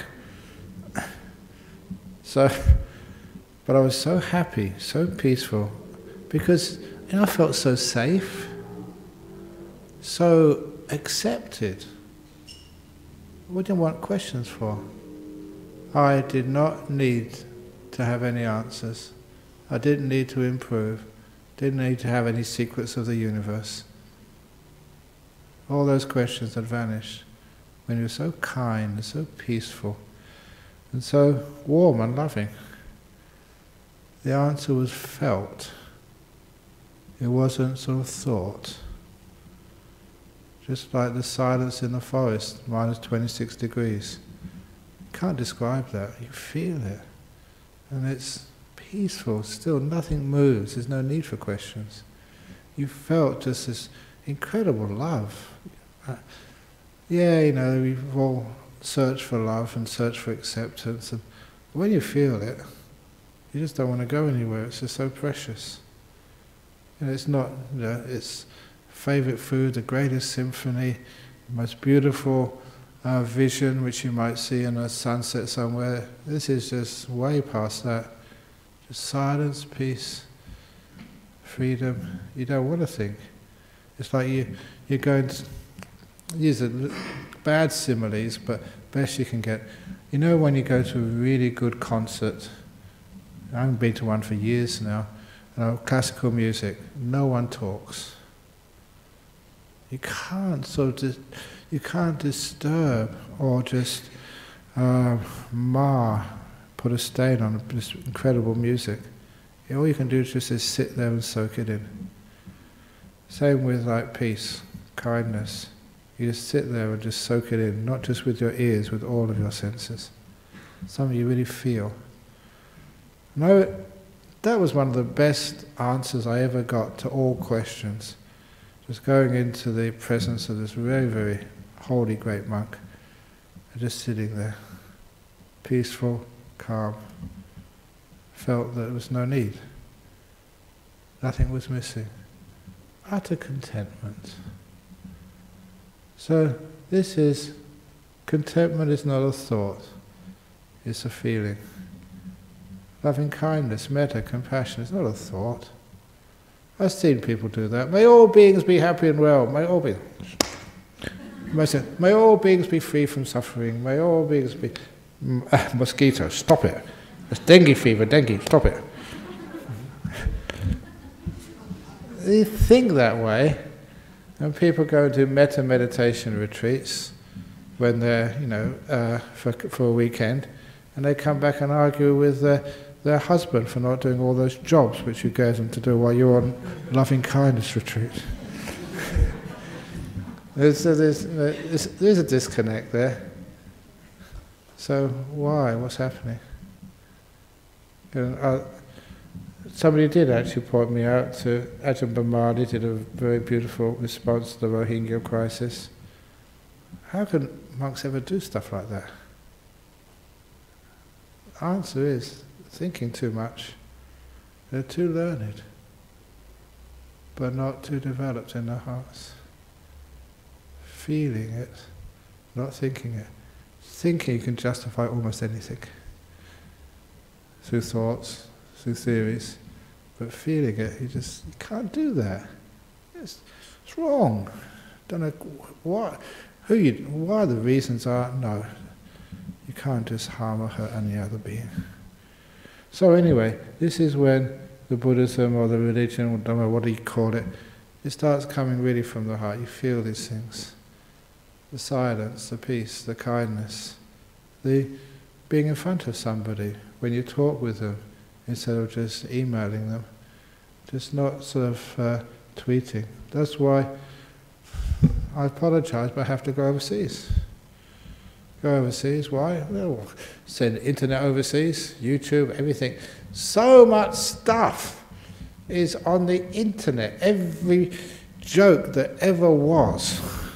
Speaker 1: So, but I was so happy, so peaceful, because, you know, I felt so safe, so accepted. What do you want questions for? I did not need to have any answers. I didn't need to improve. Didn't need to have any secrets of the universe. All those questions had vanished when you were so kind and so peaceful and so warm and loving. The answer was felt. It wasn't sort of thought. Just like the silence in the forest, minus twenty-six degrees. You can't describe that, you feel it. And it's peaceful, still nothing moves, there's no need for questions. You felt just this incredible love. Uh, yeah, you know, we've all searched for love and searched for acceptance, and when you feel it, you just don't want to go anywhere, it's just so precious. And it's not, you know, it's favourite food, the greatest symphony, the most beautiful uh, vision which you might see in a sunset somewhere. This is just way past that. Just silence, peace, freedom. You don't want to think. It's like you, you're going to, these are bad similes, but best you can get. You know when you go to a really good concert, I haven't been to one for years now, you know, classical music, no one talks. You can't sort of, you can't disturb or just uh, mar, put a stain on this incredible music. All you can do is just is sit there and soak it in. Same with like peace, kindness. You just sit there and just soak it in, not just with your ears, with all of your senses. Something you really feel. No, that was one of the best answers I ever got to all questions. Just going into the presence of this very, very holy great monk, and just sitting there, peaceful, calm, felt that there was no need. Nothing was missing. Utter contentment. So this is, contentment is not a thought, it's a feeling. Loving kindness, metta, compassion, it's not a thought. I've seen people do that. May all beings be happy and well. May all beings. May all beings be free from suffering. May all beings be... Uh, mosquito, stop it. It's dengue fever, dengue, stop it. You think that way, And people go and do metta meditation retreats when they're, you know, uh, for, for a weekend, and they come back and argue with their, their husband for not doing all those jobs which you gave them to do while you're on loving kindness retreat. there's, there's, there's, there's a disconnect there. So why? What's happening? You know, uh, somebody did actually point me out to Ajahn Brahmali, did a very beautiful response to the Rohingya crisis. How can monks ever do stuff like that? The answer is thinking too much. They're too learned, but not too developed in their hearts. Feeling it, not thinking it. Thinking you can justify almost anything through thoughts, through theories, but feeling it, you just you can't do that. It's, it's wrong. Don't know what, who you, why the reasons are. No, you can't just harm or hurt any other being. So anyway, this is when the Buddhism or the religion, or don't know what do you call it, it starts coming really from the heart. You feel these things. The silence, the peace, the kindness, the being in front of somebody when you talk with them instead of just emailing them, just not sort of uh, tweeting. That's why I apologise, but I have to go overseas. Go overseas, why? Well, send internet overseas, YouTube, everything. So much stuff is on the internet. Every joke that ever was.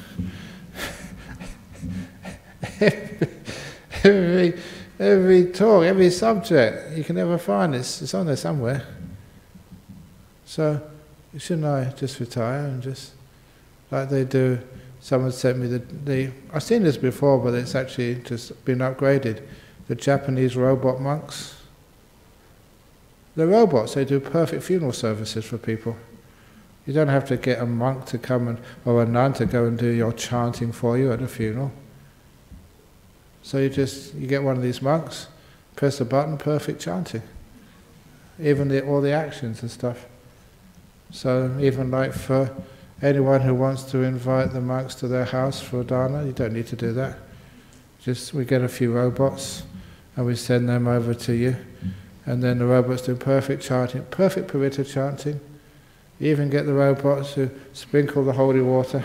Speaker 1: every, every, every talk, every subject you can ever find, it's, it's on there somewhere. So, shouldn't I just retire and just, like they do, someone sent me the, the, I've seen this before, but it's actually just been upgraded, the Japanese robot monks. The robots, they do perfect funeral services for people. You don't have to get a monk to come and, or a nun to go and do your chanting for you at a funeral. So you just, you get one of these monks, press a button, perfect chanting. Even the, all the actions and stuff. So even like for anyone who wants to invite the monks to their house for dana, you don't need to do that. Just, we get a few robots and we send them over to you. And then the robots do perfect chanting, perfect paritta chanting. You even get the robots who sprinkle the holy water,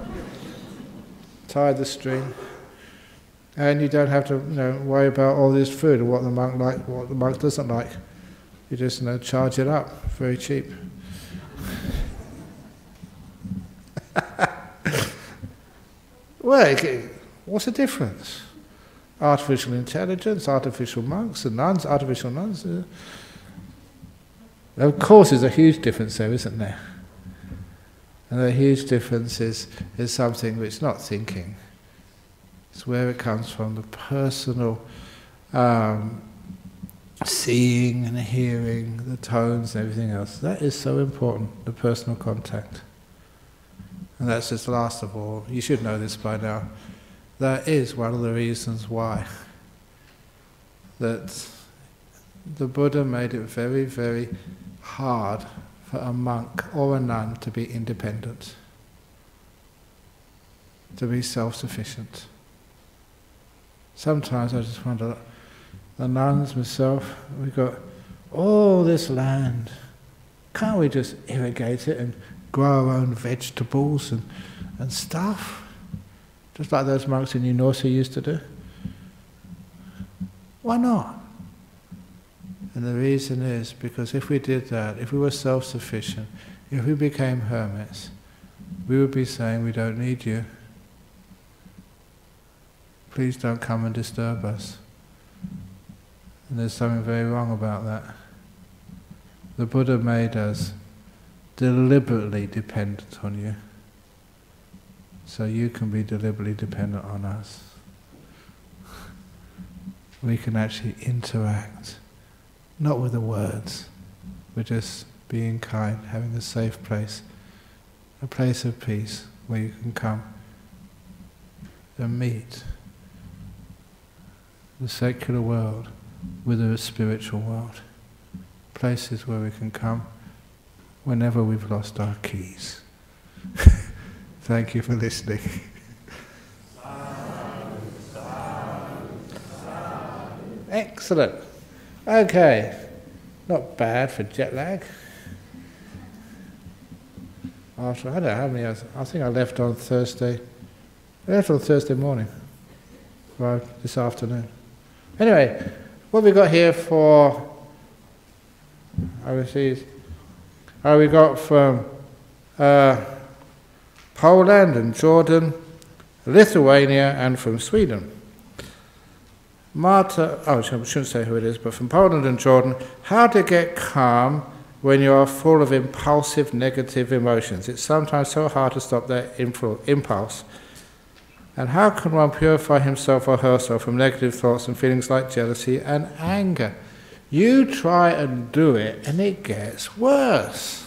Speaker 1: tie the string. And you don't have to, you know, worry about all this food and what the monk like, what the monk doesn't like. You just, you know, charge it up, very cheap. Well, what's the difference? Artificial intelligence, artificial monks and nuns, artificial nuns. Uh, of course, there's a huge difference there, isn't there? And the huge difference is, is something which is not thinking. It's where it comes from, the personal um, seeing and hearing, the tones and everything else. That is so important, the personal contact. And that's just last of all. You should know this by now. That is one of the reasons why that the Buddha made it very, very hard for a monk or a nun to be independent, to be self-sufficient. Sometimes I just wonder, the nuns, myself, we've got all this land. Can't we just irrigate it and grow our own vegetables and, and stuff? Just like those monks in Unosi used to do. Why not? And the reason is because if we did that, if we were self-sufficient, if we became hermits, we would be saying, we don't need you. Please don't come and disturb us. And there's something very wrong about that. The Buddha made us deliberately dependent on you, so you can be deliberately dependent on us. We can actually interact, not with the words, but just being kind, having a safe place, a place of peace where you can come and meet the secular world with the spiritual world. Places where we can come whenever we've lost our keys. Thank you for listening. Excellent. Okay. Not bad for jet lag. After, I don't know how many hours, I think I left on Thursday. I left on Thursday morning. Right, this afternoon. Anyway, what we got here for overseas? Oh, we got from uh, Poland and Jordan, Lithuania, and from Sweden. Marta, oh, I shouldn't say who it is, but from Poland and Jordan, how to get calm when you are full of impulsive negative emotions. It's sometimes so hard to stop that impulse. And how can one purify himself or herself from negative thoughts and feelings like jealousy and anger? You try and do it, and it gets worse.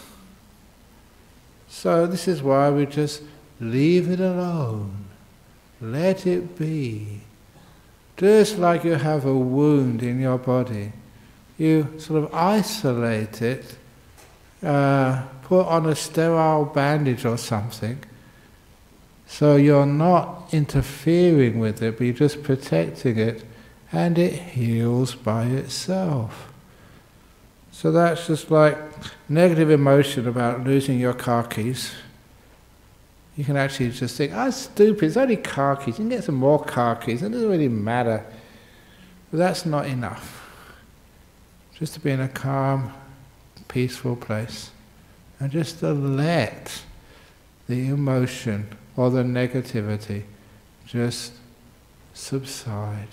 Speaker 1: So this is why we just leave it alone. Let it be. Just like you have a wound in your body, you sort of isolate it, uh, put on a sterile bandage or something, so you're not interfering with it, but you're just protecting it, and it heals by itself. So that's just like negative emotion about losing your car keys. You can actually just think, oh, stupid, it's only car keys, you can get some more car keys, it doesn't really matter. But that's not enough. Just to be in a calm, peaceful place, and just to let the emotion or the negativity just subside.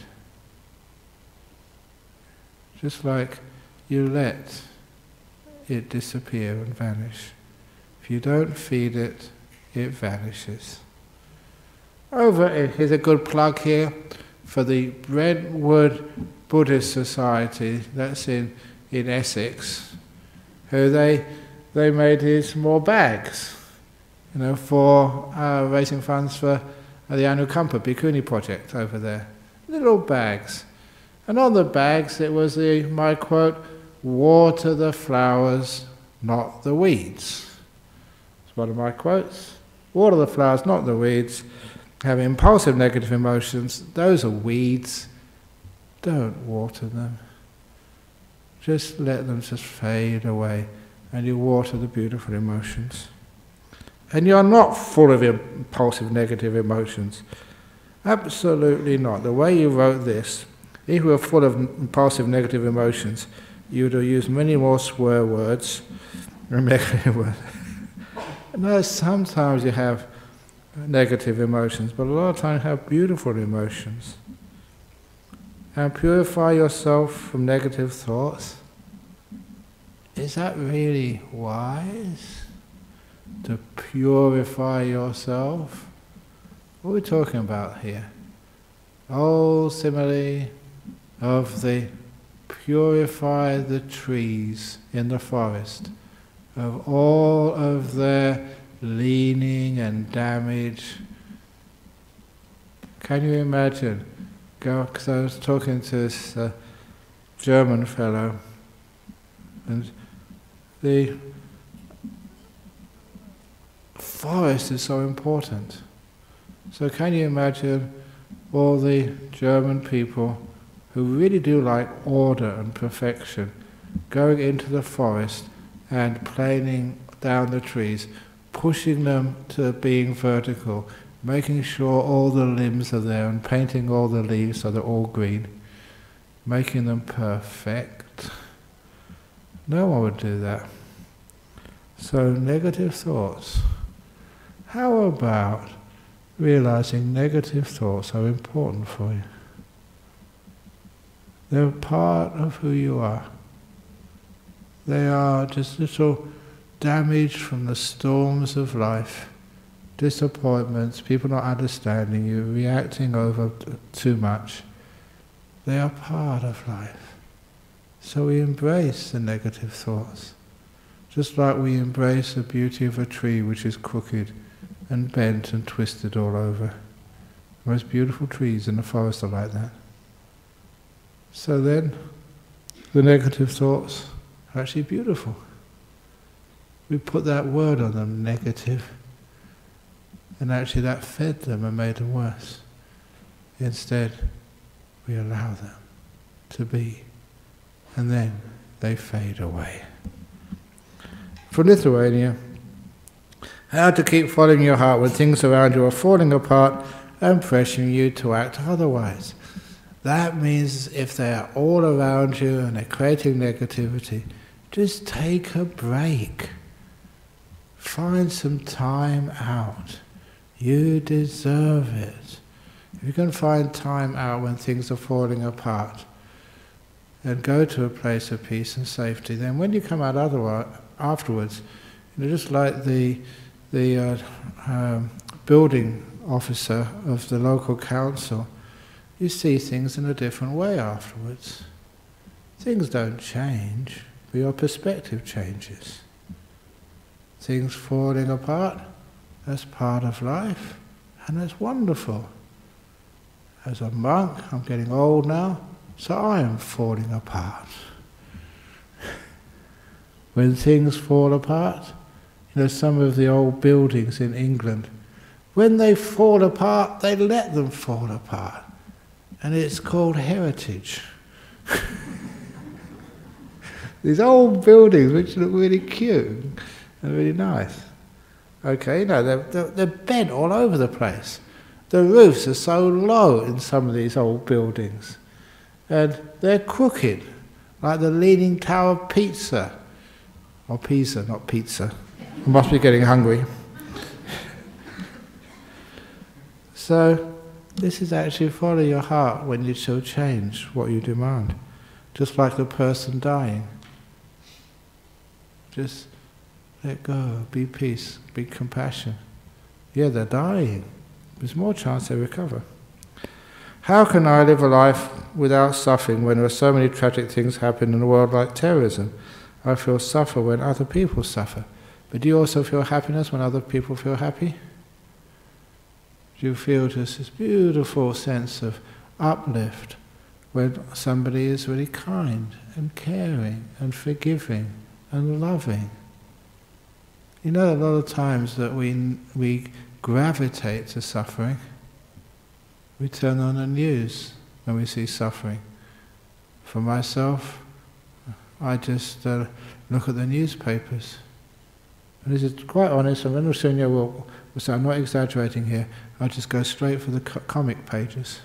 Speaker 1: Just like you let it disappear and vanish. If you don't feed it, it vanishes. Over, here's a good plug here for the Brentwood Buddhist Society, that's in, in Essex, who they, they made these small bags, you know, for uh, raising funds for uh, the Anukampa Bhikkhuni project over there. Little bags. And on the bags it was the, my quote, water the flowers, not the weeds. It's one of my quotes. Water the flowers, not the weeds. Have impulsive negative emotions, those are weeds. Don't water them. Just let them just fade away, and you water the beautiful emotions. And you're not full of impulsive negative emotions. Absolutely not. The way you wrote this, if you were full of impulsive negative emotions, you would have used many more swear words or negative words. No, sometimes you have negative emotions, but a lot of times you have beautiful emotions. And purify yourself from negative thoughts. Is that really wise? To purify yourself? What are we talking about here? Old simile of the purify the trees in the forest of all of their leaning and damage. Can you imagine? Because I was talking to this uh, German fellow, and the forest is so important. So can you imagine all the German people who really do like order and perfection going into the forest and planing down the trees, pushing them to being vertical, making sure all the limbs are there and painting all the leaves so they're all green, making them perfect. No one would do that. So negative thoughts. How about realizing negative thoughts are important for you? They're part of who you are. They are just little damage from the storms of life, disappointments, people not understanding you, reacting over too much. They are part of life. So we embrace the negative thoughts, just like we embrace the beauty of a tree which is crooked and bent and twisted all over. The most beautiful trees in the forest are like that. So then, the negative thoughts are actually beautiful. We put that word on them, negative. and actually that fed them and made them worse. Instead, we allow them to be, and then they fade away. For Lithuania, how to keep following your heart when things around you are falling apart and pressuring you to act otherwise. That means if they are all around you and they're creating negativity, just take a break. Find some time out. You deserve it. If you can find time out when things are falling apart and go to a place of peace and safety, then when you come out otherwise, afterwards, you know, just like the, the uh, um, building officer of the local council, you see things in a different way afterwards. Things don't change, but your perspective changes. Things falling apart, that's part of life, and that's wonderful. As a monk, I'm getting old now, so I am falling apart. When things fall apart, you know, some of the old buildings in England, when they fall apart, they let them fall apart. And it's called heritage. These old buildings which look really cute and really nice. Okay, you know, they're, they're, they're bent all over the place. The roofs are so low in some of these old buildings. And they're crooked, like the Leaning Tower of Pisa. Or Pisa, not pizza. I must be getting hungry. So, this is actually follow your heart when you shall change what you demand. Just like the person dying. Just let go, be peace, be compassion. Yeah, they're dying. There's more chance they recover. How can I live a life without suffering when there are so many tragic things happening in the world like terrorism? I feel suffer when other people suffer. But do you also feel happiness when other people feel happy? Do you feel just this beautiful sense of uplift when somebody is really kind and caring and forgiving and loving? You know, a lot of times that we, we gravitate to suffering. We turn on the news when we see suffering. For myself, I just uh, look at the newspapers. And this is quite honest, and when Sunya will, will say, I'm not exaggerating here, I just go straight for the co comic pages.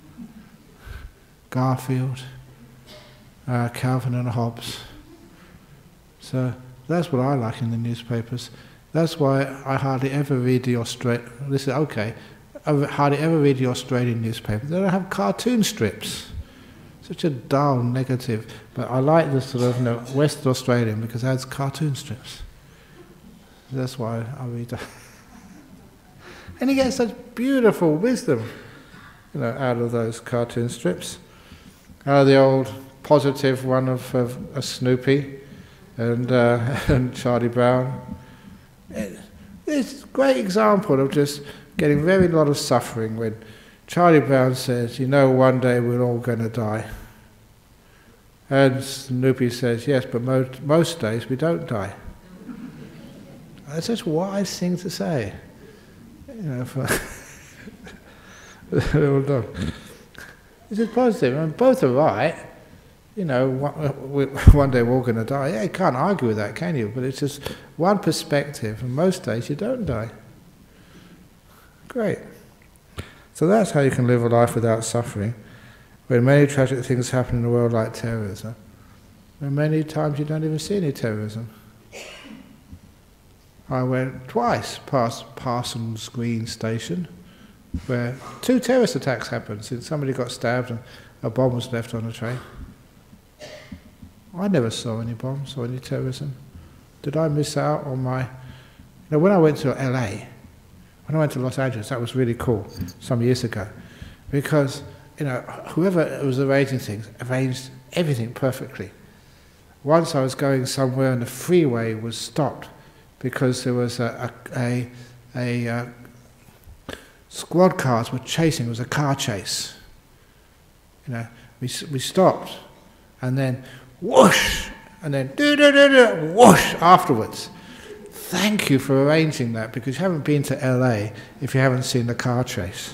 Speaker 1: Garfield, uh, Calvin and Hobbes. So that's what I like in the newspapers. That's why I hardly ever read the Australian, this is okay, I hardly ever read the Australian newspaper. They don't have cartoon strips. Such a dull, negative. But I like the sort of, you know, West Australian because it has cartoon strips. That's why I read that. And you get such beautiful wisdom, you know, out of those cartoon strips. Uh, the old positive one of, of a Snoopy and, uh, and Charlie Brown. It, it's a great example of just getting very lot of suffering when Charlie Brown says, you know, one day we're all going to die. And Snoopy says, yes, but most, most days we don't die. That's such a wise thing to say. You know, for little dog. This is positive. I mean, both are right. You know, one, one day we're all going to die. Yeah, you can't argue with that, can you? But it's just one perspective, and most days you don't die. Great. So that's how you can live a life without suffering. When many tragic things happen in the world like terrorism, and many times you don't even see any terrorism. I went twice past Parsons Green Station, where two terrorist attacks happened since somebody got stabbed and a bomb was left on the train. I never saw any bombs or any terrorism. Did I miss out on my... You know, when I went to L A, when I went to Los Angeles, that was really cool, some years ago, because, you know, whoever was arranging things arranged everything perfectly. Once I was going somewhere and the freeway was stopped because there was a, a, a, a uh, squad cars were chasing, it was a car chase. You know, we, we stopped, and then whoosh, and then do do do do whoosh afterwards. thank you for arranging that, because you haven't been to L A if you haven't seen the car chase.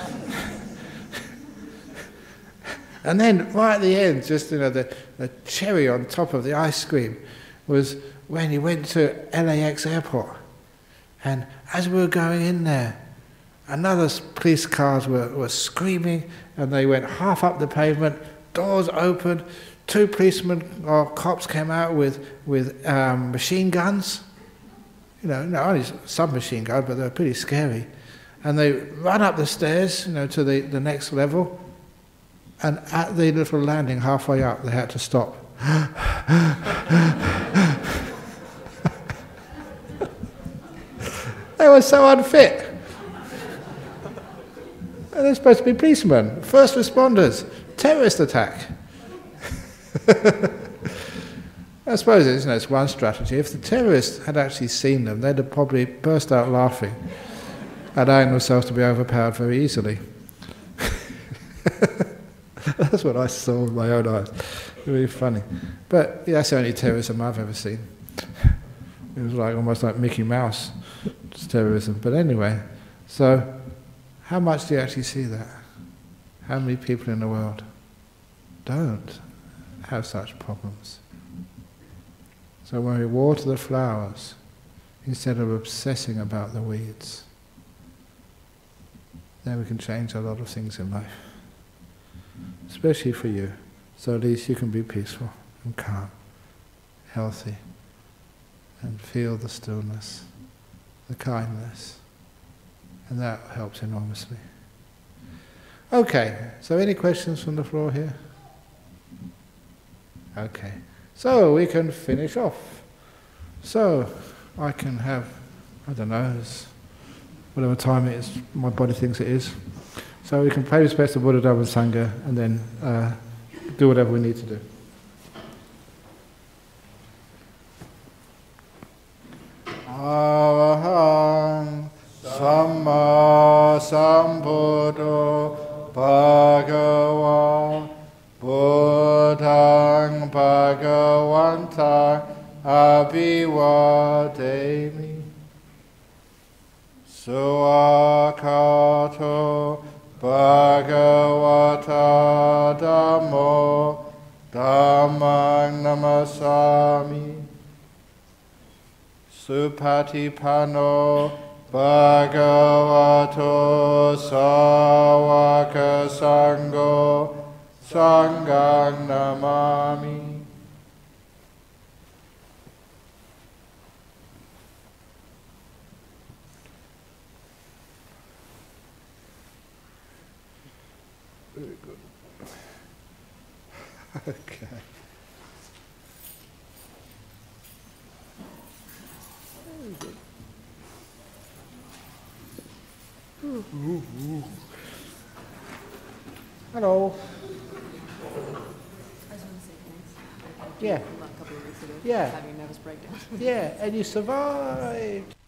Speaker 1: And then right at the end, just you know, the, the cherry on top of the ice cream was when he went to L A X airport. And as we were going in there, another police cars were, were screaming, and they went half up the pavement, doors opened, two policemen or cops came out with, with um, machine guns. You know, not only submachine guns, but they were pretty scary. And they ran up the stairs, you know, to the, the next level. And at the little landing halfway up, they had to stop. They were so unfit. And they're supposed to be policemen, first responders, terrorist attack. I suppose it's, you know, it's one strategy. If the terrorists had actually seen them, they'd have probably burst out laughing, allowing themselves to be overpowered very easily. That's what I saw with my own eyes. Really funny. But yeah, that's the only terrorism I've ever seen. It was like almost like Mickey Mouse terrorism. But anyway, so how much do you actually see that? How many people in the world don't have such problems? So when we water the flowers, instead of obsessing about the weeds, then we can change a lot of things in life. Especially for you, so at least you can be peaceful and calm, healthy, and feel the stillness, the kindness, and that helps enormously. Okay, so any questions from the floor here? Okay, so we can finish off. So I can have, I don't know, it's whatever time it is, my body thinks it is. So we can pay respects to Buddha, Dhamma, and Sangha, and then uh, do whatever we need to do. Arahang Samma Sambuddho Bhagava Buddhang Bhagavantang Abhivademi Suakato Bhagavata Dhammo Dhammang Namasami Supatipano Bhagavato Sāvaka Sangho Sanghang Namami. Very good. Okay. Very good. Ooh, ooh, ooh. Hello.
Speaker 2: I just want to say thanks.
Speaker 1: Yeah.
Speaker 2: A couple of weeks ago.
Speaker 1: Yeah.
Speaker 2: Having a nervous breakdown.
Speaker 1: Yeah, and you survived.